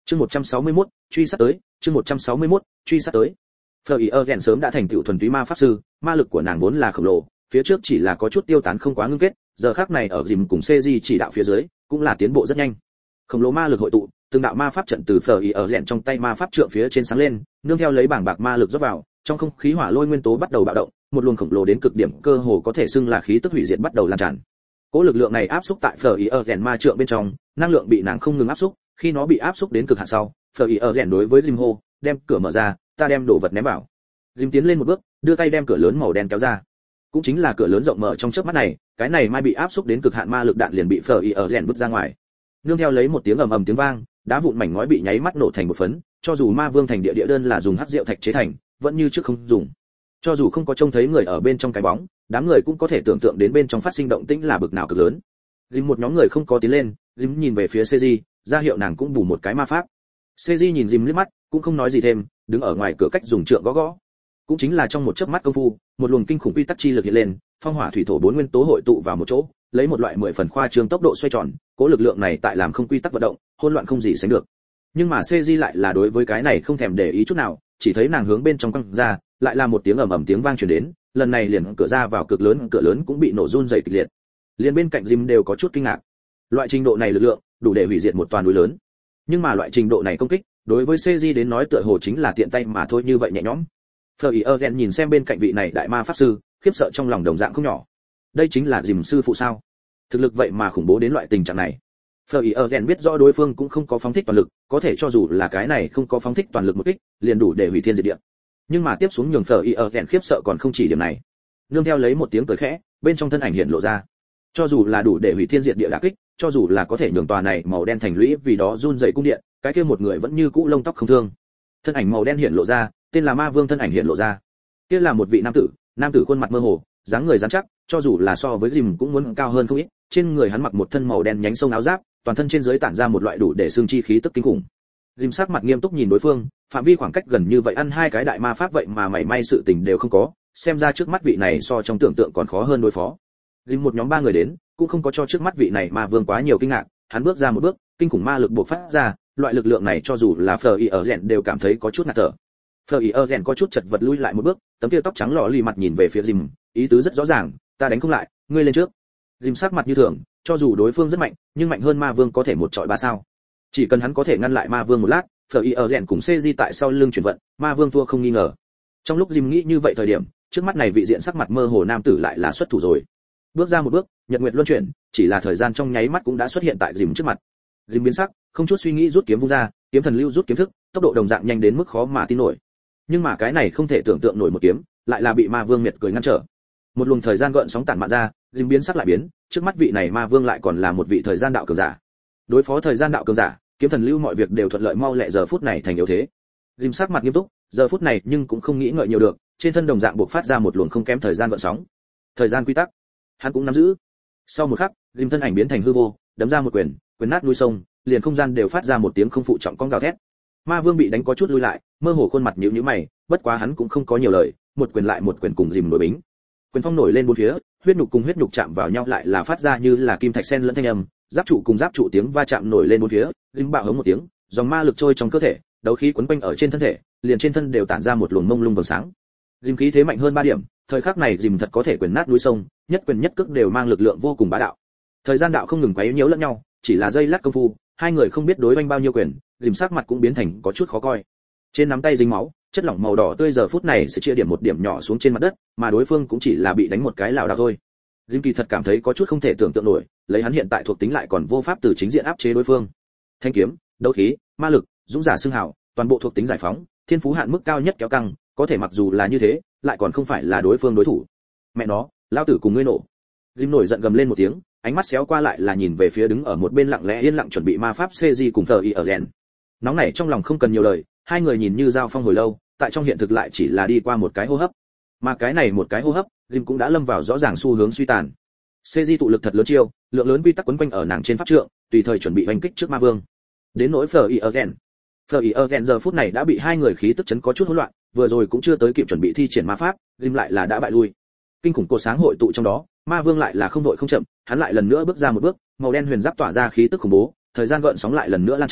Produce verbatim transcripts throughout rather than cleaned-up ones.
Chương một trăm sáu mươi mốt, truy sát tới, chương một trăm sáu mươi mốt, truy sát tới. Fleur sớm đã thành tựu thuần túy ma pháp sư, ma lực của nàng vốn là khổng lồ, phía trước chỉ là có chút tiêu tán không quá ngưng kết, giờ khắc này ở dìm cùng Cezi chỉ đạo phía dưới, cũng là tiến bộ rất nhanh. Khổng lồ ma lực hội tụ, từng đạo ma pháp trận từ Fleur trong tay ma pháp trượng phía trên sáng lên, nương theo lấy bảng bạc ma lực rót vào, trong không khí hỏa lôi nguyên tố bắt đầu bạo động, một luồng khổng lồ đến cực điểm cơ hồ có thể xưng là khí tức hủy diệt bắt đầu lan tràn. Cỗ lực lượng này áp xúc tại Fleur ma trượng bên trong, năng lượng bị nàng không ngừng áp xúc, khi nó bị áp xúc đến cực hạn sau, Fleur đối với Jim hô, đem cửa mở ra, ta đem đồ vật ném vào. Jim tiến lên một bước, đưa tay đem cửa lớn màu đen kéo ra. Cũng chính là cửa lớn rộng mở trong chớp mắt này, cái này mai bị áp xúc đến cực hạn ma lực đạn liền bị Fleur vứt ra ngoài. Nương theo lấy một tiếng ầm ầm tiếng vang, đá vụn mảnh ngói bị nháy mắt nổ thành một phấn, cho dù ma vương thành địa địa đơn là dùng hắc rượu thạch chế thành, vẫn như trước không dùng. Cho dù không có trông thấy người ở bên trong cái bóng, đám người cũng có thể tưởng tượng đến bên trong phát sinh động tĩnh là bực nào cực lớn. Jim một nhóm người không có tiến lên, Jim nhìn về phía Cezi, ra hiệu nàng cũng bù một cái ma pháp. Cezi nhìn Jim liếc mắt, cũng không nói gì thêm, đứng ở ngoài cửa cách dùng trượng gõ gõ. Cũng chính là trong một chớp mắt công phu, một luồng kinh khủng quy tắc chi lực hiện lên, phong hỏa thủy thổ bốn nguyên tố hội tụ vào một chỗ, lấy một loại mười phần khoa trương tốc độ xoay tròn, cố lực lượng này tại làm không quy tắc vận động, hỗn loạn không gì sánh được. Nhưng mà Cezi lại là đối với cái này không thèm để ý chút nào, chỉ thấy nàng hướng bên trong quăng ra, lại là một tiếng ầm ầm tiếng vang truyền đến, lần này liền cửa ra vào cực lớn, cửa lớn cũng bị nổ run rẩy kịch liệt. Liền bên cạnh Jim đều có chút kinh ngạc. Loại trình độ này lực lượng, đủ để hủy diệt một toàn núi lớn. Nhưng mà loại trình độ này công kích, đối với Cezi đến nói tựa hồ chính là tiện tay mà thôi, như vậy nhẹ nhõm. Fleur nhìn xem bên cạnh vị này đại ma pháp sư, khiếp sợ trong lòng đồng dạng không nhỏ. Đây chính là Jim sư phụ sao? Thực lực vậy mà khủng bố đến loại tình trạng này. Fleur biết rõ đối phương cũng không có phóng thích toàn lực, có thể cho dù là cái này không có phóng thích toàn lực một kích, liền đủ để hủy thiên diệt địa. Nhưng mà tiếp xuống nhường Fleur khiếp sợ còn không chỉ điểm này. Nương theo lấy một tiếng cười khẽ, bên trong thân ảnh hiện lộ ra. Cho dù là đủ để hủy thiên diệt địa đả kích, cho dù là có thể nhường tòa này màu đen thành lũy vì đó run rẩy cung điện, cái kia một người vẫn như cũ lông tóc không thương. Thân ảnh màu đen hiện lộ ra, tên là Ma Vương thân ảnh hiện lộ ra. Kia là một vị nam tử, nam tử khuôn mặt mơ hồ, dáng người rắn chắc, cho dù là so với Jim cũng muốn cao hơn không ít, trên người hắn mặc một thân màu đen nhánh sông áo giáp, toàn thân trên dưới tản ra một loại đủ để xương chi khí tức kinh khủng. Jim sắc mặt nghiêm túc nhìn đối phương, phạm vi khoảng cách gần như vậy ăn hai cái đại ma pháp vậy mà mảy may sự tình đều không có, xem ra trước mắt vị này so trong tưởng tượng còn khó hơn đối phó. Jim một nhóm ba người đến, cũng không có cho trước mắt vị này Ma Vương quá nhiều kinh ngạc, hắn bước ra một bước, kinh khủng ma lực bộc phát ra, loại lực lượng này cho dù là Fleur đều cảm thấy có chút ngạt thở. Fleur có chút chật vật lui lại một bước, tấm kia tóc trắng lọ lì mặt nhìn về phía Jim, ý tứ rất rõ ràng, ta đánh không lại, ngươi lên trước. Jim sắc mặt như thường, cho dù đối phương rất mạnh, nhưng mạnh hơn Ma Vương có thể một trọi ba sao. Chỉ cần hắn có thể ngăn lại Ma Vương một lát, Fleur cùng Cezi tại sau lưng chuyển vận, Ma Vương thua không nghi ngờ. Trong lúc Jim nghĩ như vậy thời điểm, trước mắt này vị diện sắc mặt mơ hồ nam tử lại là xuất thủ rồi. Bước ra một bước, nhật nguyệt luân chuyển, chỉ là thời gian trong nháy mắt cũng đã xuất hiện tại Jim trước mặt. Jim biến sắc, không chút suy nghĩ rút kiếm vung ra, kiếm thần lưu rút kiếm thức, tốc độ đồng dạng nhanh đến mức khó mà tin nổi. Nhưng mà cái này không thể tưởng tượng nổi một kiếm, lại là bị Ma Vương miệt cười ngăn trở. Một luồng thời gian gợn sóng tản mạn ra, Jim biến sắc lại biến, trước mắt vị này Ma Vương lại còn là một vị thời gian đạo cường giả. Đối phó thời gian đạo cường giả, kiếm thần lưu mọi việc đều thuận lợi mau lẹ, giờ phút này thành yếu thế. Jim sắc mặt nghiêm túc, giờ phút này nhưng cũng không nghĩ ngợi nhiều được, trên thân đồng dạng buộc phát ra một luồng không kém thời gian gợn sóng. Thời gian quy tắc, hắn cũng nắm giữ. Sau một khắc, Jim thân ảnh biến thành hư vô, đấm ra một quyền, quyền nát núi sông, liền không gian đều phát ra một tiếng không phụ trọng con gào thét. Ma Vương bị đánh có chút lui lại, mơ hồ khuôn mặt nhíu nhíu mày, bất quá hắn cũng không có nhiều lời, một quyền lại một quyền cùng Jim đối bính. Quyền phong nổi lên bốn phía, huyết nhục cùng huyết nhục chạm vào nhau lại là phát ra như là kim thạch sen lẫn thanh âm, giáp trụ cùng giáp trụ tiếng va chạm nổi lên bốn phía, Jim bạo hống một tiếng, dòng ma lực trôi trong cơ thể, đấu khí quấn quanh ở trên thân thể, liền trên thân đều tản ra một luồng mông lung vầng sáng. Jim khí thế mạnh hơn ba điểm, thời khắc này Jim thật có thể quyền nát núi sông, nhất quyền nhất cước đều mang lực lượng vô cùng bá đạo. Thời gian đạo không ngừng quấy nhiễu lẫn nhau, chỉ là giây lát công phu, hai người không biết đối oanh bao nhiêu quyền, Jim sắc mặt cũng biến thành có chút khó coi. Trên nắm tay dính máu, chất lỏng màu đỏ tươi giờ phút này sẽ chia điểm một điểm nhỏ xuống trên mặt đất, mà đối phương cũng chỉ là bị đánh một cái lảo đảo thôi. Jim kỳ thật cảm thấy có chút không thể tưởng tượng nổi, lấy hắn hiện tại thuộc tính lại còn vô pháp từ chính diện áp chế đối phương. Thanh kiếm, đấu khí, ma lực, dũng giả xưng hào, toàn bộ thuộc tính giải phóng, thiên phú hạn mức cao nhất kéo căng, có thể mặc dù là như thế, lại còn không phải là đối phương đối thủ. Mẹ nó, lao tử cùng ngươi nổ. Jim nổi giận gầm lên một tiếng, ánh mắt xéo qua lại là nhìn về phía đứng ở một bên lặng lẽ yên lặng chuẩn bị ma pháp Cezi cùng Fleur. Nóng nảy trong lòng không cần nhiều lời, hai người nhìn như giao phong hồi lâu, tại trong hiện thực lại chỉ là đi qua một cái hô hấp. Mà cái này một cái hô hấp, Jim cũng đã lâm vào rõ ràng xu hướng suy tàn. Cezi tụ lực thật lớn chiêu, lượng lớn quy tắc quấn quanh ở nàng trên pháp trượng, tùy thời chuẩn bị đánh kích trước Ma Vương. Đến nỗi Fleur, Fleur giờ phút này đã bị hai người khí tức chấn có chút hỗn loạn, vừa rồi cũng chưa tới kịp chuẩn bị thi triển ma pháp, Jim lại là đã bại lui. Kinh khủng cột sáng hội tụ trong đó, Ma Vương lại là không đội không chậm, hắn lại lần nữa bước ra một bước, màu đen huyền giáp tỏa ra khí tức khủng bố, thời gian gợn sóng lại lần nữa lan tràn,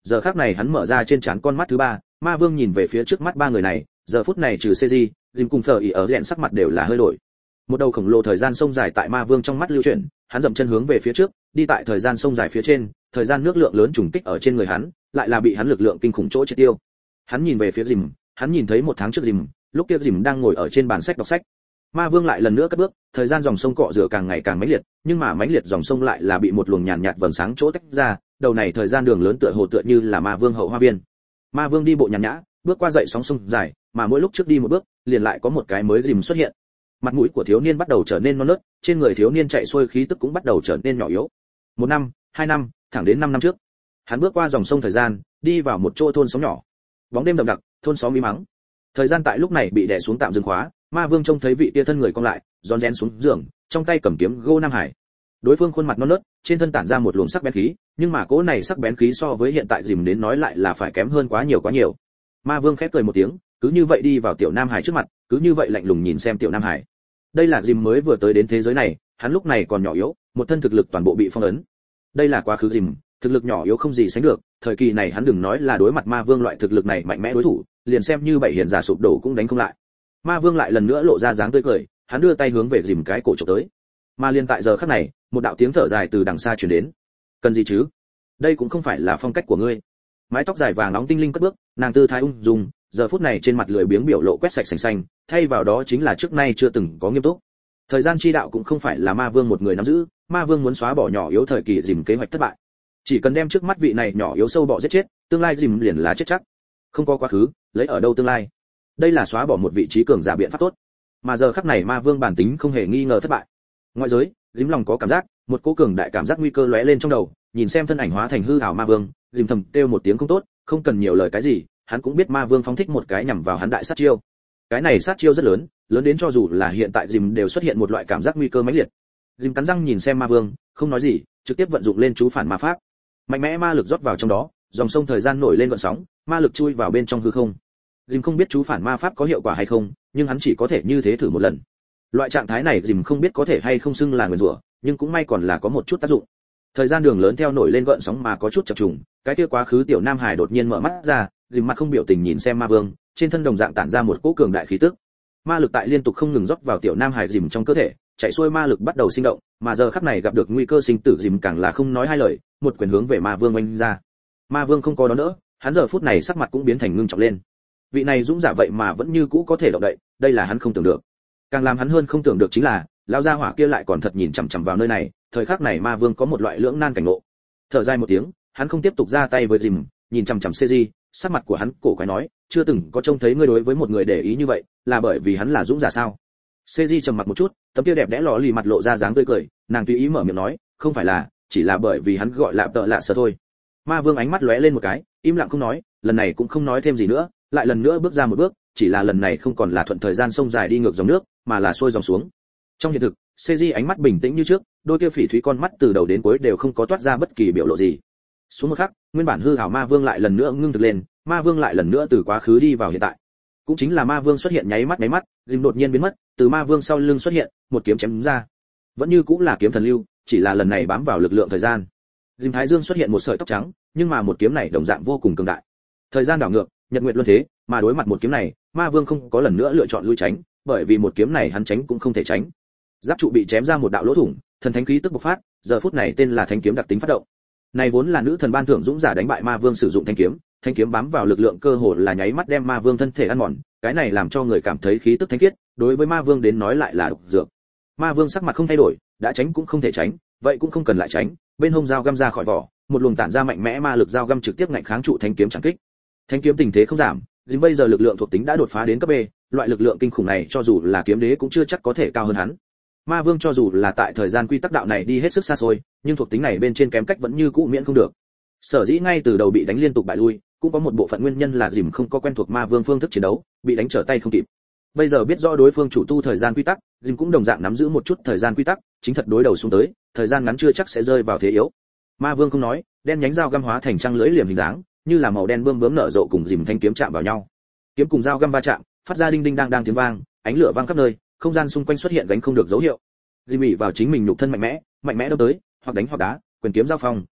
giờ khắc này hắn mở ra trên trán con mắt thứ ba, ma vương nhìn về phía trước mắt ba người này, giờ phút này trừ Cezi, Jim cùng Phở ý ở rèn sắc mặt đều là hơi đổi. Một đầu khổng lồ thời gian sông dài tại ma vương trong mắt lưu chuyển, hắn dậm chân hướng về phía trước, đi tại thời gian sông dài phía trên, thời gian nước lượng lớn trùng kích ở trên người hắn, lại là bị hắn lực lượng kinh khủng chỗ triệt tiêu. Hắn nhìn về phía Jim, hắn nhìn thấy một tháng trước Jim, lúc kia Jim đang ngồi ở trên bàn sách đọc sách. Ma vương lại lần nữa cất bước, thời gian dòng sông cọ rửa càng ngày càng mãnh liệt, nhưng mà mãnh liệt dòng sông lại là bị một luồng nhàn nhạt vầng sáng chỗ tách ra, đầu này thời gian đường lớn tựa hồ tựa như là ma vương hậu hoa viên. Ma vương đi bộ nhàn nhã, bước qua dậy sóng sông dài, mà mỗi lúc trước đi một bước, liền lại có một cái mới Jim xuất hiện. Mặt mũi của thiếu niên bắt đầu trở nên non nớt, trên người thiếu niên chạy xuôi khí tức cũng bắt đầu trở nên nhỏ yếu. Một năm, hai năm, thẳng đến năm năm trước, hắn bước qua dòng sông thời gian, đi vào một chỗ thôn xóm nhỏ. Bóng đêm đậm đặc, thôn xóm im mắng. Thời gian tại lúc này bị đè xuống tạm dừng khóa, ma vương trông thấy vị tia thân người cong lại, rón rén xuống giường, trong tay cầm kiếm gô Nam Hải. Đối phương khuôn mặt non nớt, trên thân tản ra một luồng sắc bén khí, nhưng mà cỗ này sắc bén khí so với hiện tại Dìm đến nói lại là phải kém hơn quá nhiều quá nhiều. Ma vương khép cười một tiếng, cứ như vậy đi vào tiểu Nam Hải trước mặt, cứ như vậy lạnh lùng nhìn xem tiểu Nam Hải. Đây là Dìm mới vừa tới đến thế giới này, hắn lúc này còn nhỏ yếu, một thân thực lực toàn bộ bị phong ấn. Đây là quá khứ Dìm, thực lực nhỏ yếu không gì sánh được, thời kỳ này hắn đừng nói là đối mặt ma vương loại thực lực này mạnh mẽ đối thủ, liền xem như bảy hiền giả sụp đổ cũng đánh không lại. Ma vương lại lần nữa lộ ra dáng tươi cười, hắn đưa tay hướng về Dìm cái cổ chụp tới. Mà liền tại giờ khắc này, một đạo tiếng thở dài từ đằng xa truyền đến. Cần gì chứ? Đây cũng không phải là phong cách của ngươi. Mái tóc dài vàng nóng tinh linh cất bước, nàng tư thái ung dung, giờ phút này trên mặt lười biếng biểu lộ quét sạch sành xanh, thay vào đó chính là trước nay chưa từng có nghiêm túc. Thời gian chi đạo cũng không phải là ma vương một người nắm giữ, ma vương muốn xóa bỏ nhỏ yếu thời kỳ Dìm kế hoạch thất bại. Chỉ cần đem trước mắt vị này nhỏ yếu sâu bọ giết chết, tương lai Dìm liền là chết chắc. Không có quá khứ, lấy ở đâu tương lai? Đây là xóa bỏ một vị trí cường giả biện pháp tốt. Mà giờ khắc này ma vương bản tính không hề nghi ngờ thất bại. Ngoại giới, Dìm lòng có cảm giác, một cỗ cường đại cảm giác nguy cơ lóe lên trong đầu, nhìn xem thân ảnh hóa thành hư ảo ma vương, Dìm thầm kêu một tiếng không tốt, không cần nhiều lời cái gì, hắn cũng biết ma vương phóng thích một cái nhằm vào hắn đại sát chiêu. Cái này sát chiêu rất lớn, lớn đến cho dù là hiện tại Dìm đều xuất hiện một loại cảm giác nguy cơ mãnh liệt. Dìm cắn răng nhìn xem ma vương, không nói gì, trực tiếp vận dụng lên chú phản ma pháp. Mạnh mẽ ma lực rót vào trong đó, dòng sông thời gian nổi lên gợn sóng, ma lực chui vào bên trong hư không. Dìm không biết chú phản ma pháp có hiệu quả hay không, nhưng hắn chỉ có thể như thế thử một lần. Loại trạng thái này Dìm không biết có thể hay không xưng là nguyền rủa, nhưng cũng may còn là có một chút tác dụng. Thời gian đường lớn theo nổi lên gợn sóng mà có chút chập trùng, cái kia quá khứ tiểu Nam Hải đột nhiên mở mắt ra, Dìm mặt không biểu tình nhìn xem ma vương, trên thân đồng dạng tản ra một cỗ cường đại khí tức. Ma lực tại liên tục không ngừng rót vào tiểu Nam Hải Dìm trong cơ thể, chạy xuôi ma lực bắt đầu sinh động, mà giờ khắc này gặp được nguy cơ sinh tử Dìm càng là không nói hai lời, một quyền hướng về ma vương oanh ra. Ma vương không có đó nữa, hắn giờ phút này sắc mặt cũng biến thành ngưng trọng lên. Vị này dũng giả vậy mà vẫn như cũ có thể động đậy, đây là hắn không tưởng được. Càng làm hắn hơn không tưởng được chính là, lão gia hỏa kia lại còn thật nhìn chằm chằm vào nơi này, thời khắc này ma vương có một loại lưỡng nan cảnh ngộ. Thở dài một tiếng, hắn không tiếp tục ra tay với Dìm, nhìn chằm chằm Cezi, sắc mặt của hắn cổ quái nói, chưa từng có trông thấy ngươi đối với một người để ý như vậy, là bởi vì hắn là dũng giả sao? Cezi trầm mặc một chút, tấm kia đẹp đẽ lọ lì mặt lộ ra dáng tươi cười, nàng tùy ý mở miệng nói, không phải là, chỉ là bởi vì hắn gọi là tợ lạ sợ thôi. Ma vương ánh mắt lóe lên một cái, im lặng không nói, lần này cũng không nói thêm gì nữa, lại lần nữa bước ra một bước, chỉ là lần này không còn là thuận thời gian sông dài đi ngược dòng nước, mà là xuôi dòng xuống. Trong hiện thực, Cezi ánh mắt bình tĩnh như trước, đôi kia phỉ thúy con mắt từ đầu đến cuối đều không có toát ra bất kỳ biểu lộ gì. Xuống một khắc, nguyên bản hư ảo ma vương lại lần nữa ngưng thực lên, ma vương lại lần nữa từ quá khứ đi vào hiện tại. Cũng chính là ma vương xuất hiện nháy mắt nháy mắt, Dìm đột nhiên biến mất, từ ma vương sau lưng xuất hiện, một kiếm chém ra. Vẫn như cũng là kiếm thần lưu, chỉ là lần này bám vào lực lượng thời gian. Dìm Thái Dương xuất hiện một sợi tóc trắng, nhưng mà một kiếm này đồng dạng vô cùng cường đại. Thời gian đảo ngược, nhật nguyệt luân thế, mà đối mặt một kiếm này, ma vương không có lần nữa lựa chọn lui tránh, bởi vì một kiếm này hắn tránh cũng không thể tránh. Giáp trụ bị chém ra một đạo lỗ thủng, thần thánh khí tức bộc phát, giờ phút này tên là thánh kiếm đặc tính phát động. Này vốn là nữ thần ban thưởng dũng giả đánh bại ma vương sử dụng thanh kiếm, thanh kiếm bám vào lực lượng cơ hồ là nháy mắt đem ma vương thân thể ăn mòn, cái này làm cho người cảm thấy khí tức thánh khiết, đối với ma vương đến nói lại là độc dược. Ma vương sắc mặt không thay đổi, đã tránh cũng không thể tránh, vậy cũng không cần lại tránh, bên hông dao găm ra khỏi vỏ, một luồng tản ra mạnh mẽ ma lực dao găm trực tiếp ngạnh kháng trụ thanh kiếm chẳng kích. Thanh kiếm tình thế không giảm, nhưng bây giờ lực lượng thuộc tính đã đột phá đến cấp B, loại lực lượng kinh khủng này cho dù là kiếm đế cũng chưa chắc có thể cao hơn hắn. Ma vương cho dù là tại thời gian quy tắc đạo này đi hết sức xa xôi, nhưng thuộc tính này bên trên kém cách vẫn như cũ miễn không được. Sở dĩ ngay từ đầu bị đánh liên tục bại lui, cũng có một bộ phận nguyên nhân là Dìm không có quen thuộc ma vương phương thức chiến đấu, bị đánh trở tay không kịp. Bây giờ biết rõ đối phương chủ tu thời gian quy tắc, Dìm cũng đồng dạng nắm giữ một chút thời gian quy tắc, chính thật đối đầu xuống tới, thời gian ngắn chưa chắc sẽ rơi vào thế yếu. Ma vương không nói, đen nhánh dao găm hóa thành trăng lưỡi liềm hình dáng, như là màu đen bươm bướm nở rộ cùng Dìm thanh kiếm chạm vào nhau. Kiếm cùng dao găm va chạm, phát ra đinh đinh đang đang tiếng vang, ánh lửa vang khắp nơi, không gian xung quanh xuất hiện gánh không được dấu hiệu. Dìm ỉ vào chính mình nhục thân mạnh mẽ, mạnh mẽ đâm tới, hoặc đánh hoặc đá, quyền kiếm giao phong,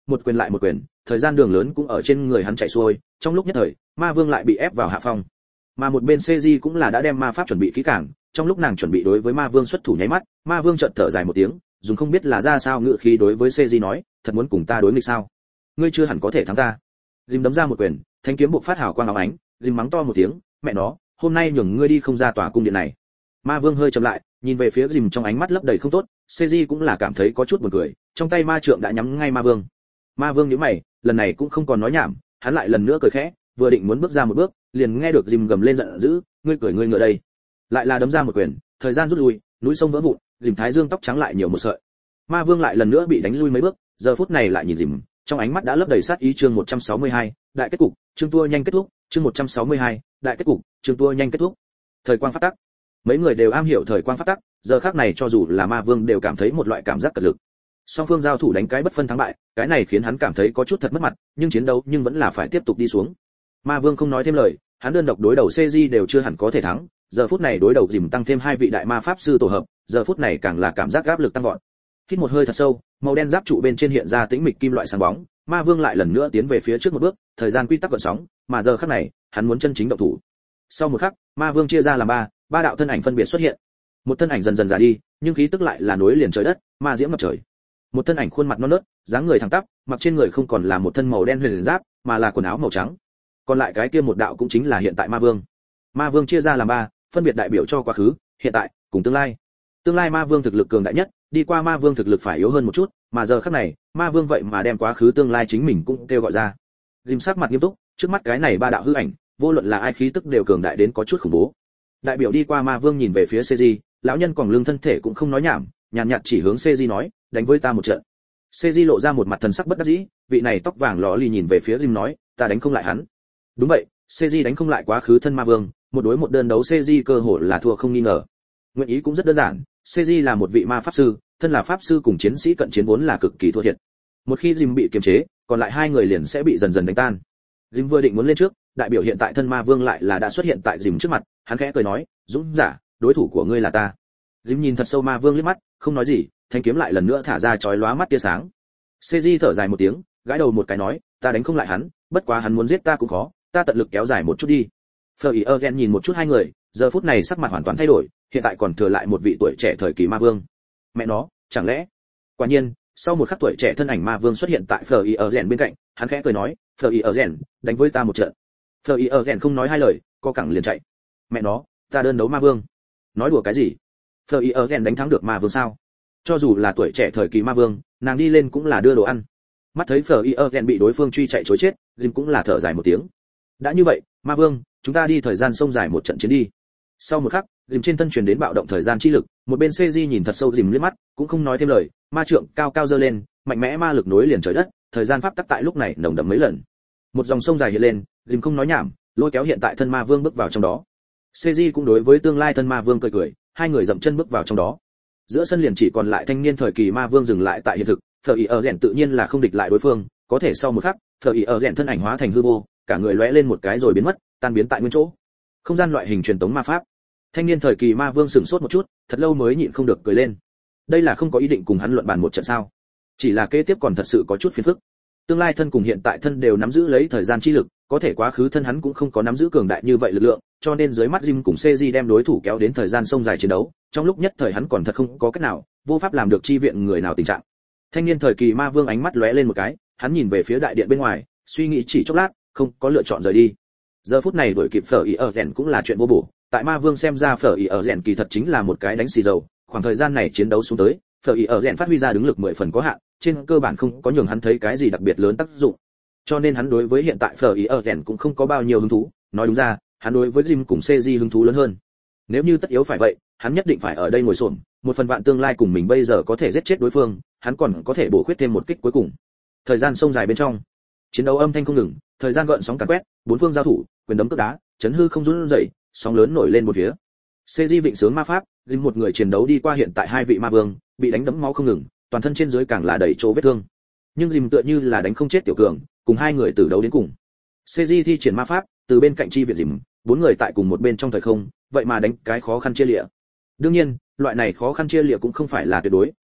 một quyền lại một quyền, thời gian đường lớn cũng ở trên người hắn chạy xuôi, trong lúc nhất thời, ma vương lại bị ép vào hạ phong. Mà một bên Seji cũng là đã đem ma pháp chuẩn bị kỹ càng, trong lúc nàng chuẩn bị đối với ma vương xuất thủ nháy mắt, ma vương chợt thở dài một tiếng, dùng không biết là ra sao ngữ khí đối với Seji nói, thật muốn cùng ta đối nghịch sao? Ngươi chưa hẳn có thể thắng ta. Jim đấm ra một quyền, thanh kiếm bộc phát hào quang óng ánh, Jim mắng to một tiếng, mẹ nó, hôm nay nhường ngươi đi không ra tòa cung điện này. Ma vương hơi chậm lại, nhìn về phía Jim trong ánh mắt lấp đầy không tốt, Seji cũng là cảm thấy có chút buồn cười, trong tay ma trượng đã nhắm ngay ma vương. Ma vương nhíu mày, lần này cũng không còn nói nhảm, hắn lại lần nữa cười khẽ, vừa định muốn bước ra một bước, liền nghe được Jim gầm lên giận dữ, ngươi cười ngươi ngựa đây. Lại là đấm ra một quyền, thời gian rút lui, núi sông vỡ vụn, Jim thái dương tóc trắng lại nhiều một sợi. Ma vương lại lần nữa bị đánh lui mấy bước, giờ phút này lại nhìn Jim, trong ánh mắt đã lấp đầy sát ý. Chương một trăm sáu mươi hai, đại kết cục, chương tua nhanh kết thúc, chương một trăm sáu mươi hai, đại kết cục, chương tua nhanh kết thúc. Thời quang phát tắc. Mấy người đều am hiểu thời quang phát tắc, giờ khắc này cho dù là ma vương đều cảm thấy một loại cảm giác cật lực. Song phương giao thủ đánh cái bất phân thắng bại, cái này khiến hắn cảm thấy có chút thật mất mặt, nhưng chiến đấu nhưng vẫn là phải tiếp tục đi xuống. Ma vương không nói thêm lời, hắn đơn độc đối đầu Seji đều chưa hẳn có thể thắng, giờ phút này đối đầu Dìm tăng thêm hai vị đại ma pháp sư tổ hợp, giờ phút này càng là cảm giác áp lực tăng vọt. Hít một hơi thật sâu, màu đen giáp trụ bên trên hiện ra tĩnh mịch kim loại sáng bóng, ma vương lại lần nữa tiến về phía trước một bước, thời gian quy tắc gợn sóng, mà giờ khắc này, hắn muốn chân chính động thủ. Sau một khắc, ma vương chia ra làm ba, ba đạo thân ảnh phân biệt xuất hiện. Một thân ảnh dần dần già đi, nhưng khí tức lại là nối liền trời đất, ma diễm ngập trời. Một thân ảnh khuôn mặt non nớt, dáng người thẳng tắp, mặc trên người không còn là một thân màu đen huyền giáp, mà là quần áo màu trắng. Còn lại cái kia một đạo cũng chính là hiện tại ma vương. Ma vương chia ra làm ba, phân biệt đại biểu cho quá khứ, hiện tại, cùng tương lai. Tương lai ma vương thực lực cường đại nhất, đi qua ma vương thực lực phải yếu hơn một chút, mà giờ khắc này, ma vương vậy mà đem quá khứ tương lai chính mình cũng kêu gọi ra. Dìm sắc mặt nghiêm túc, trước mắt cái này ba đạo hư ảnh, vô luận là ai khí tức đều cường đại đến có chút khủng bố. Đại biểu đi qua ma vương nhìn về phía Seji, lão nhân còn lưng thân thể cũng không nói nhảm, nhàn nhạt chỉ hướng Seji nói, đánh với ta một trận. Seji lộ ra một mặt thần sắc bất đắc dĩ, vị này tóc vàng ló lì nhìn về phía Jim nói, ta đánh không lại hắn. Đúng vậy, Seji đánh không lại quá khứ thân ma vương, một đối một đơn đấu Seji cơ hội là thua không nghi ngờ. Nguyện ý cũng rất đơn giản, Seji là một vị ma pháp sư, thân là pháp sư cùng chiến sĩ cận chiến vốn là cực kỳ thua thiệt. Một khi Jim bị kiềm chế, còn lại hai người liền sẽ bị dần dần đánh tan. Jim vừa định muốn lên trước, đại biểu hiện tại thân ma vương lại là đã xuất hiện tại Jim trước mặt, hắn khẽ cười nói, dũng giả, đối thủ của ngươi là ta. Jim nhìn thật sâu ma vương liếc mắt, không nói gì, thanh kiếm lại lần nữa thả ra chói lóa mắt tia sáng. Seji thở dài một tiếng, gãi đầu một cái nói, ta đánh không lại hắn, bất quá hắn muốn giết ta cũng khó, ta tận lực kéo dài một chút đi. Fleur nhìn một chút hai người, giờ phút này sắc mặt hoàn toàn thay đổi, hiện tại còn thừa lại một vị tuổi trẻ thời kỳ ma vương. Mẹ nó, chẳng lẽ? Quả nhiên, sau một khắc tuổi trẻ thân ảnh ma vương xuất hiện tại Fleur bên cạnh, hắn khẽ cười nói, Fleur, đánh với ta một trận. Fleur không nói hai lời, co cẳng liền chạy. Mẹ nó, ta đơn đấu ma vương. Nói đùa cái gì? Fleur đánh thắng được ma vương sao? Cho dù là tuổi trẻ thời kỳ ma vương, nàng đi lên cũng là đưa đồ ăn. Mắt thấy Fleur bị đối phương truy chạy trối chết, Jim cũng là thở dài một tiếng. Đã như vậy, ma vương, chúng ta đi thời gian sông dài một trận chiến đi. Sau một khắc, Jim trên thân truyền đến bạo động thời gian chi lực, một bên Seji nhìn thật sâu Jim liếc mắt, cũng không nói thêm lời, ma trượng cao cao giơ lên, mạnh mẽ ma lực nối liền trời đất, thời gian pháp tắc tại lúc này nồng đậm mấy lần. Một dòng sông dài hiện lên, Jim không nói nhảm, lôi kéo hiện tại thân ma vương bước vào trong đó. Seji cũng đối với tương lai thân ma vương cười cười, hai người dậm chân bước vào trong đó. Giữa sân liền chỉ còn lại thanh niên thời kỳ ma vương dừng lại tại hiện thực, Fleur tự nhiên là không địch lại đối phương, có thể sau một khắc, Fleur thân ảnh hóa thành hư vô, cả người lóe lên một cái rồi biến mất, tan biến tại nguyên chỗ. Không gian loại hình truyền tống ma pháp. Thanh niên thời kỳ ma vương sửng sốt một chút, thật lâu mới nhịn không được cười lên. Đây là không có ý định cùng hắn luận bàn một trận sao? Chỉ là kế tiếp còn thật sự có chút phiền phức. Tương lai thân cùng hiện tại thân đều nắm giữ lấy thời gian chi lực, có thể quá khứ thân hắn cũng không có nắm giữ cường đại như vậy lực lượng, cho nên dưới mắt Jim cùng Seji đem đối thủ kéo đến thời gian sông dài chiến đấu, trong lúc nhất thời hắn còn thật không có cách nào, vô pháp làm được chi viện người nào tình trạng. Thanh niên thời kỳ ma vương ánh mắt lóe lên một cái, hắn nhìn về phía đại điện bên ngoài, suy nghĩ chỉ chốc lát, không có lựa chọn rời đi. Giờ phút này đuổi kịp Fleur cũng là chuyện vô bổ, tại ma vương xem ra Fleur kỳ thật chính là một cái đánh xì dầu, khoảng thời gian này chiến đấu xuống tới, Fleur phát huy ra đứng lực mười phần có hạn, trên cơ bản không có nhường hắn thấy cái gì đặc biệt lớn tác dụng. Cho nên hắn đối với hiện tại Fleur cũng không có bao nhiêu hứng thú, nói đúng ra, hắn đối với Jim cùng Seji hứng thú lớn hơn. Nếu như tất yếu phải vậy, hắn nhất định phải ở đây ngồi xổm, một phần vạn tương lai cùng mình bây giờ có thể giết chết đối phương, hắn còn có thể bổ khuyết thêm một kích cuối cùng. Thời gian sông dài bên trong, chiến đấu âm thanh không ngừng, thời gian gợn sóng càn quét, bốn phương giao thủ, quyền đấm cước đá, chấn hư không run rẩy, sóng lớn nổi lên một phía. Seji vịnh sướng ma pháp, Jim một người chiến đấu đi qua hiện tại hai vị ma vương, bị đánh đấm máu không ngừng, toàn thân trên dưới càng là đầy chỗ vết thương. Nhưng Jim tựa như là đánh không chết tiểu cường, cùng hai người tử đấu đến cùng. Seji thi triển ma pháp, từ bên cạnh chi viện Jim, bốn người tại cùng một bên trong thời không, vậy mà đánh cái khó khăn chia lịa. Đương nhiên, loại này khó khăn chia lịa cũng không phải là tuyệt đối,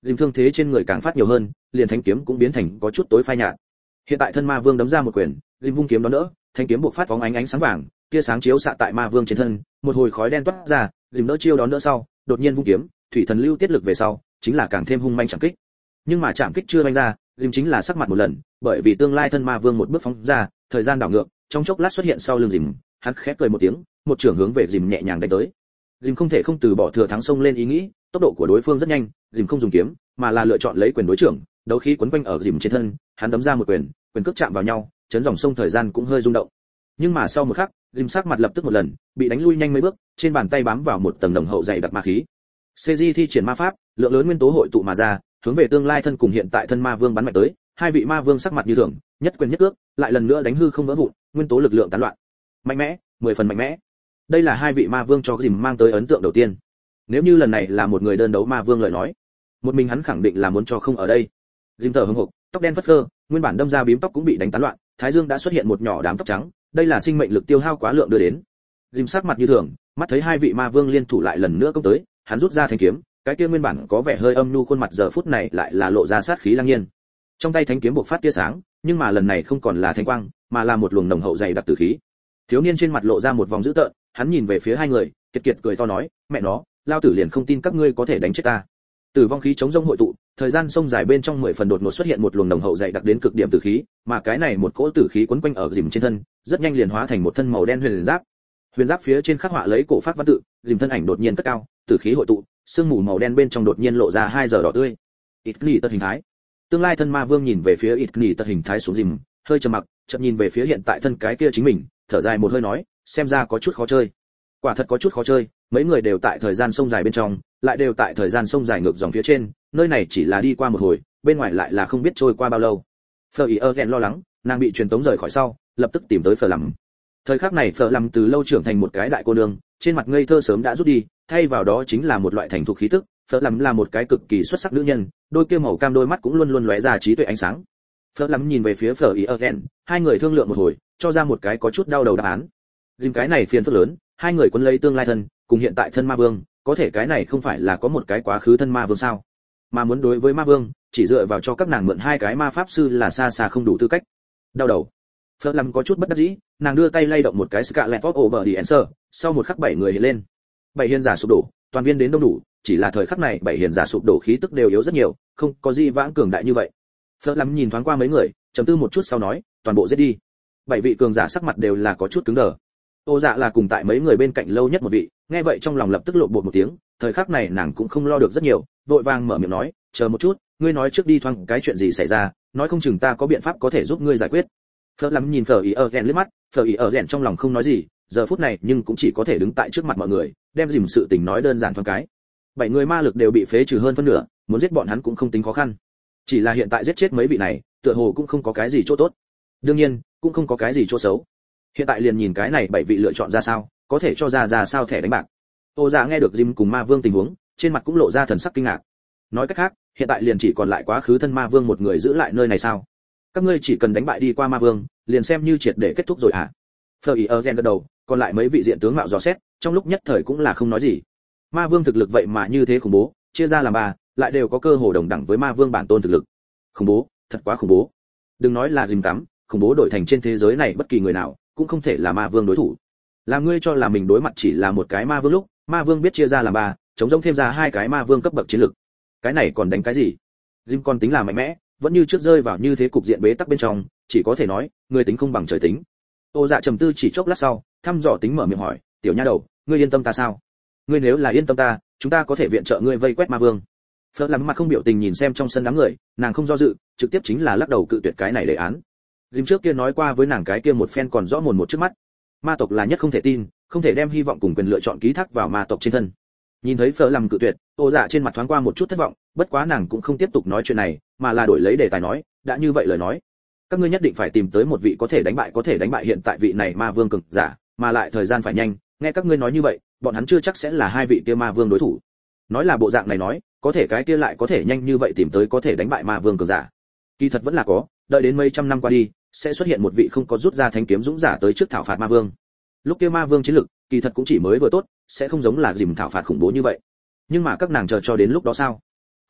dìm thương thế trên người càng phát nhiều hơn, liền thanh kiếm cũng biến thành có chút tối phai nhạt. Hiện tại thân ma vương đấm ra một quyền, dìm vung kiếm đón đỡ, thanh kiếm buộc phát phóng ánh ánh sáng vàng, tia sáng chiếu xạ tại ma vương trên thân, một hồi khói đen toát ra, dìm đỡ chiêu đón đỡ sau, đột nhiên vung kiếm, thủy thần lưu tiết lực về sau, chính là càng thêm hung manh chạm kích. Nhưng mà chạm kích chưa đánh ra, dìm chính là sắc mặt một lần, bởi vì tương lai thân ma vương một bước phóng ra, thời gian đảo ngược, trong chốc lát xuất hiện sau lưng dìm, hắn khẽ cười một tiếng, một trường hướng về dìm nhẹ nhàng đánh tới. Dìm không thể không từ bỏ thừa thắng xông lên ý nghĩ, tốc độ của đối phương rất nhanh, dìm không dùng kiếm, mà là lựa chọn lấy quyền đối trưởng, đấu khí quấn quanh ở dìm trên thân, hắn đấm ra một quyền, quyền cước chạm vào nhau, chấn dòng sông thời gian cũng hơi rung động. Nhưng mà sau một khắc, dìm sắc mặt lập tức một lần, bị đánh lui nhanh mấy bước, trên bàn tay bám vào một tầng nồng hậu dày đặc ma khí. xê giê thi triển ma pháp, lượng lớn nguyên tố hội tụ mà ra, hướng về tương lai thân cùng hiện tại thân ma vương bắn mạnh tới, hai vị ma vương sắc mặt như thường, nhất quyền nhất cước, lại lần nữa đánh hư không vỡ vụn, nguyên tố lực lượng tán loạn. Mạnh mẽ, mười phần mạnh mẽ. Đây là hai vị ma vương cho dìm mang tới ấn tượng đầu tiên. Nếu như lần này là một người đơn đấu ma vương lời nói, một mình hắn khẳng định là muốn cho không ở đây. Dìm thở hững hộc, tóc đen phất phơ, nguyên bản đâm ra bím tóc cũng bị đánh tán loạn, thái dương đã xuất hiện một nhỏ đám tóc trắng, đây là sinh mệnh lực tiêu hao quá lượng đưa đến. Dìm sắc mặt như thường, mắt thấy hai vị ma vương liên thủ lại lần nữa công tới, hắn rút ra thanh kiếm, cái kia nguyên bản có vẻ hơi âm nhu khuôn mặt giờ phút này lại là lộ ra sát khí lăng nhiên. Trong tay thanh kiếm bộc phát tia sáng, nhưng mà lần này không còn là thanh quang, mà là một luồng nồng hậu dày đặc tử khí. Thiếu niên trên mặt lộ ra một vòng dữ tợn, hắn nhìn về phía hai người, kiệt kiệt cười to nói, mẹ nó, lao tử liền không tin các ngươi có thể đánh chết ta. Tử vong khí chống rông hội tụ, thời gian sông dài bên trong mười phần đột ngột xuất hiện một luồng nồng hậu dày đặc đến cực điểm tử khí, mà cái này một cỗ tử khí quấn quanh ở dìm trên thân, rất nhanh liền hóa thành một thân màu đen huyền giáp. Huyền giáp phía trên khắc họa lấy cổ pháp văn tự, dìm thân ảnh đột nhiên cất cao, tử khí hội tụ, sương mù màu đen bên trong đột nhiên lộ ra hai giờ đỏ tươi. Itni tật hình thái. Tương lai thân ma vương nhìn về phía Itni tật hình thái xuống dìm, hơi trầm mặc, chợt nhìn về phía hiện tại thân cái kia chính mình, thở dài một hơi nói, xem ra có chút khó chơi. Quả thật có chút khó chơi, mấy người đều tại thời gian sông dài bên trong, lại đều tại thời gian sông dài ngược dòng phía trên, nơi này chỉ là đi qua một hồi, bên ngoài lại là không biết trôi qua bao lâu. Phở ý ơ ghen lo lắng, nàng bị truyền tống rời khỏi sau, lập tức tìm tới Phở Lắm. Thời khắc này Phở Lắm từ lâu trưởng thành một cái đại cô nương, trên mặt ngây thơ sớm đã rút đi, thay vào đó chính là một loại thành thục khí tức. Phở Lắm là một cái cực kỳ xuất sắc nữ nhân, đôi kia màu cam đôi mắt cũng luôn luôn lóe ra trí tuệ ánh sáng. Phở Lắm nhìn về phía Phở ý ơ ghen, hai người thương lượng một hồi, cho ra một cái có chút đau đầu đáp án. Dìm cái này phiền phức lớn, hai người quân lấy tương lai thân, cùng hiện tại thân ma vương, có thể cái này không phải là có một cái quá khứ thân ma vương sao? Mà muốn đối với ma vương, chỉ dựa vào cho các nàng mượn hai cái ma pháp sư là xa xa không đủ tư cách. Đau đầu. Phật Lâm có chút bất đắc dĩ, nàng đưa tay lay động một cái Scarlet of Obedience, sau một khắc bảy người hiện lên. Bảy hiền giả sụp đổ, toàn viên đến đông đủ, chỉ là thời khắc này bảy hiền giả sụp đổ khí tức đều yếu rất nhiều, không có gì vãng cường đại như vậy. Phật Lâm nhìn thoáng qua mấy người, trầm tư một chút sau nói, toàn bộ giết đi. Bảy vị cường giả sắc mặt đều là có chút cứng đờ. Ô Dạ là cùng tại mấy người bên cạnh lâu nhất một vị, nghe vậy trong lòng lập tức lộn bột một tiếng, thời khắc này nàng cũng không lo được rất nhiều, vội vàng mở miệng nói, chờ một chút, ngươi nói trước đi thoáng cái chuyện gì xảy ra, nói không chừng ta có biện pháp có thể giúp ngươi giải quyết. Phật Lắm nhìn Phở ý ở rèn liếc mắt, Phở ý ở rèn trong lòng không nói gì, giờ phút này nhưng cũng chỉ có thể đứng tại trước mặt mọi người, đem dìm sự tình nói đơn giản thoáng cái. Bảy người ma lực đều bị phế trừ hơn phân nửa, muốn giết bọn hắn cũng không tính khó khăn. Chỉ là hiện tại giết chết mấy vị này, tựa hồ cũng không có cái gì chỗ tốt. Đương nhiên, cũng không có cái gì chỗ xấu. Hiện tại liền nhìn cái này bảy vị lựa chọn ra sao, có thể cho ra ra sao thẻ đánh bạc. Ô Dạ nghe được Jim cùng Ma Vương tình huống, trên mặt cũng lộ ra thần sắc kinh ngạc. Nói cách khác, hiện tại liền chỉ còn lại quá khứ thân Ma Vương một người giữ lại nơi này sao? Các ngươi chỉ cần đánh bại đi qua Ma Vương, liền xem như triệt để kết thúc rồi hả? Fleur ý ở gật đầu, còn lại mấy vị diện tướng mạo dò xét, trong lúc nhất thời cũng là không nói gì. Ma Vương thực lực vậy mà như thế khủng bố, chia ra làm ba, lại đều có cơ hồ đồng đẳng với Ma Vương bản tôn thực lực. Khủng bố, thật quá khủng bố. Đừng nói là Jim tắm, khủng bố đổi thành trên thế giới này bất kỳ người nào cũng không thể là Ma Vương đối thủ. Là ngươi cho là mình đối mặt chỉ là một cái Ma Vương lúc, Ma Vương biết chia ra làm ba, chống rỗng thêm ra hai cái Ma Vương cấp bậc chiến lực. Cái này còn đánh cái gì? Jim còn tính là mạnh mẽ, vẫn như trước rơi vào như thế cục diện bế tắc bên trong, chỉ có thể nói, người tính không bằng trời tính. Ô Dạ trầm tư chỉ chốc lát sau, thăm dò tính mở miệng hỏi, tiểu nha đầu, ngươi yên tâm ta sao? Ngươi nếu là yên tâm ta, chúng ta có thể viện trợ ngươi vây quét Ma Vương. Phớt lắm mặt không biểu tình nhìn xem trong sân đám người, nàng không do dự, trực tiếp chính là lắc đầu cự tuyệt cái này đề án. Jim trước kia nói qua với nàng cái kia một phen còn rõ mồn một trước mắt. Ma tộc là nhất không thể tin, không thể đem hy vọng cùng quyền lựa chọn ký thác vào ma tộc trên thân. Nhìn thấy Phở làm cự tuyệt, Ô Dạ trên mặt thoáng qua một chút thất vọng, bất quá nàng cũng không tiếp tục nói chuyện này, mà là đổi lấy đề tài nói, đã như vậy lời nói, các ngươi nhất định phải tìm tới một vị có thể đánh bại có thể đánh bại hiện tại vị này Ma Vương cường giả, mà lại thời gian phải nhanh, nghe các ngươi nói như vậy, bọn hắn chưa chắc sẽ là hai vị kia Ma Vương đối thủ. Nói là bộ dạng này nói, có thể cái kia lại có thể nhanh như vậy tìm tới có thể đánh bại Ma Vương cường giả. Kỳ thật vẫn là có, đợi đến mấy trăm năm qua đi, sẽ xuất hiện một vị không có rút ra thánh kiếm dũng giả tới trước thảo phạt Ma Vương. Lúc kia Ma Vương chiến lực, kỳ thật cũng chỉ mới vừa tốt, sẽ không giống là dìm thảo phạt khủng bố như vậy. Nhưng mà các nàng chờ cho đến lúc đó sao?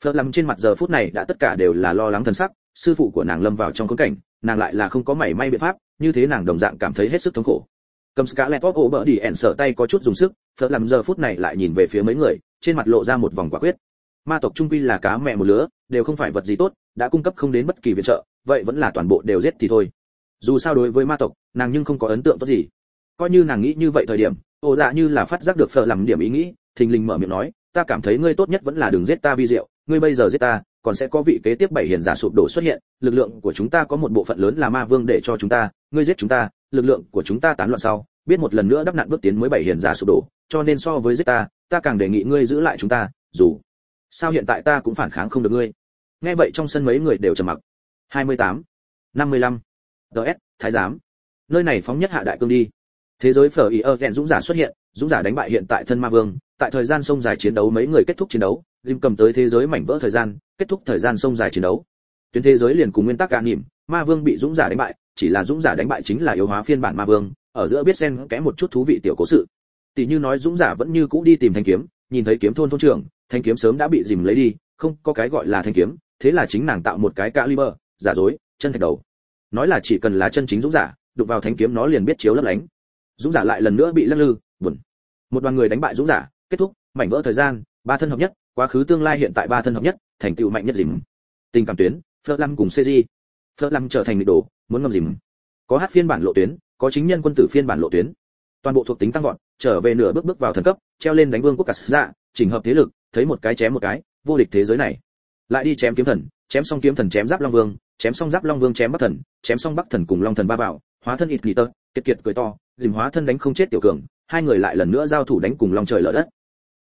Phở làm trên mặt giờ phút này đã tất cả đều là lo lắng thần sắc, sư phụ của nàng lâm vào trong khốn cảnh, nàng lại là không có mảy may biện pháp, như thế nàng đồng dạng cảm thấy hết sức thống khổ. Cầm Scarlet Pop bỡ đi ẻn sợ tay có chút dùng sức, Phở làm giờ phút này lại nhìn về phía mấy người, trên mặt lộ ra một vòng quả quyết. Ma tộc trung quy là cá mẹ một lứa, đều không phải vật gì tốt, đã cung cấp không đến bất kỳ viện trợ, vậy vẫn là toàn bộ đều giết thì thôi. Dù sao đối với ma tộc, nàng nhưng không có ấn tượng tốt gì. Coi như nàng nghĩ như vậy thời điểm, Ô Dạ như là phát giác được Phở làm điểm ý nghĩ, thình lình mở miệng nói, ta cảm thấy ngươi tốt nhất vẫn là đừng giết ta vi diệu, ngươi bây giờ giết ta, còn sẽ có vị kế tiếp bảy hiền giả sụp đổ xuất hiện, lực lượng của chúng ta có một bộ phận lớn là ma vương để cho chúng ta, ngươi giết chúng ta, lực lượng của chúng ta tán loạn sau, biết một lần nữa đắp nặn bước tiến mới bảy hiền giả sụp đổ, cho nên so với giết ta, ta càng đề nghị ngươi giữ lại chúng ta, dù sao hiện tại ta cũng phản kháng không được ngươi. Nghe vậy trong sân mấy người đều trầm mặc. hai mươi tám, năm mươi lăm. đê ét, thái giám. Nơi này phóng nhất hạ đại cương đi. Thế giới phở ý ơ gẹn dũng giả xuất hiện, dũng giả đánh bại hiện tại thân ma vương, tại thời gian sông dài chiến đấu mấy người kết thúc chiến đấu, Jim cầm tới thế giới mảnh vỡ thời gian, kết thúc thời gian sông dài chiến đấu. Tuyến thế giới liền cùng nguyên tắc gạn nhỉm, ma vương bị dũng giả đánh bại, chỉ là dũng giả đánh bại chính là yếu hóa phiên bản ma vương, ở giữa biết xen kẽ một chút thú vị tiểu cố sự. Tỷ như nói dũng giả vẫn như cũ đi tìm thanh kiếm, nhìn thấy kiếm thôn thôn trưởng, thanh kiếm sớm đã bị Jim lấy đi, không có cái gọi là thanh kiếm, thế là chính nàng tạo một cái caliber, giả dối, chân thạch đầu. Nói là chỉ cần là chân chính dũng giả, đụng vào thanh kiếm nó liền biết chiếu lấp lánh. Dũng giả lại lần nữa bị lắc lư, buồn. Một đoàn người đánh bại dũng giả, kết thúc, mảnh vỡ thời gian, ba thân hợp nhất, quá khứ tương lai hiện tại ba thân hợp nhất, thành tựu mạnh nhất Jim. Tình cảm tuyến, Phở Lam cùng Seji. Phở Lam trở thành nghịch đồ, muốn ngâm Jim. Có hát phiên bản lộ tuyến, có chính nhân quân tử phiên bản lộ tuyến. Toàn bộ thuộc tính tăng vọt, trở về nửa bước bước vào thần cấp, treo lên đánh vương quốc cả dạ, chỉnh hợp thế lực, thấy một cái chém một cái, vô địch thế giới này. Lại đi chém kiếm thần, chém xong kiếm thần chém giáp long vương, chém xong giáp long vương chém bắc thần, chém xong bắc thần cùng long thần ba vào, hóa thân ít lì tơ, kiệt kiệt cười to, Jim hóa thân đánh không chết tiểu cường, hai người lại lần nữa giao thủ đánh cùng long trời lở đất.